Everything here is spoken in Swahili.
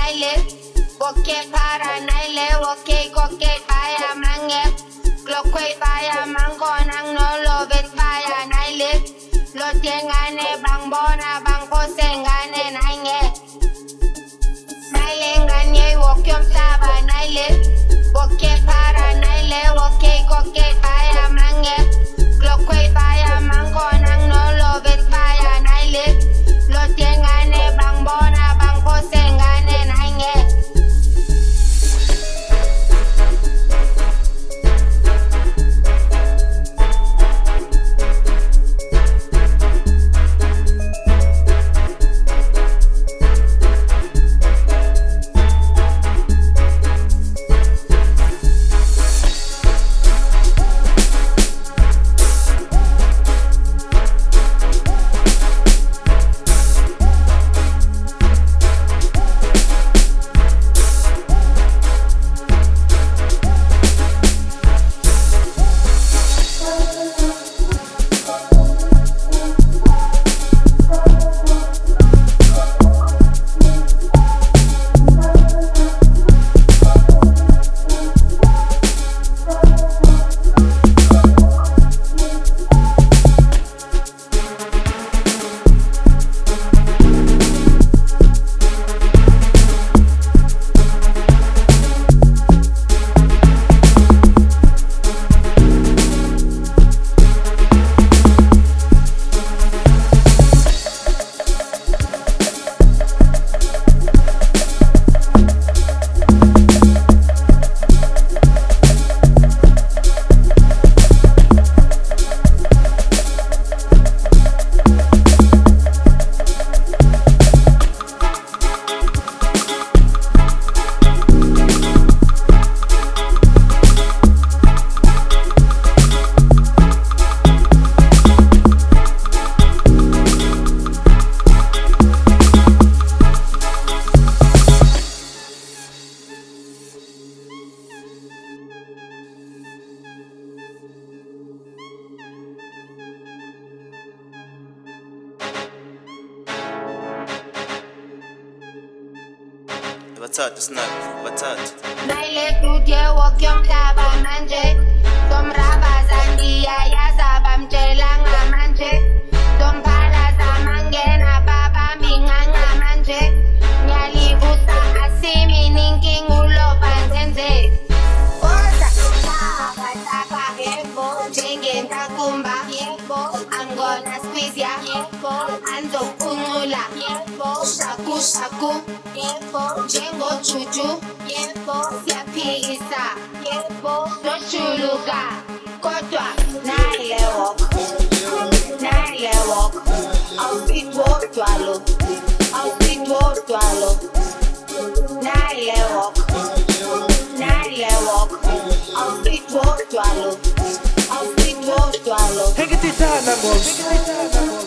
naile. Okay, para naile. Okay, koke baya mange. Glokwe baya mango nang no love baya naile. Lotengane bang bona bang posengane nainge. Naile nganye wokyom taba naile. Okay, para naile. Okay, koke baya mange. Glokwe baya mango nang no love baya naile. Lotengane bang bona bang posengane nainge. Batata, snap, batata. Naile tudye wokyom taba manje. Domraba zandia ya zaba mjelanga manje. Dompala za mangena baba minganga manje. Nyali uta asimi ninking ulo banzenze. Oza taka hebo. Jenge takumba hebo. I'm gonna squeeze ya hebo. Ando kunula hebo. Shaku shaku hebo. Jengo chuchu hebo. Siapigisa hebo. Nochuluka kotwa naile walk. Naile walk. I'll speed walk twalo. I'll speed walk twalo. Naile walk. Naile walk. I'll speed walk twalo. I'll speed walk twalo. Hegititana, boss.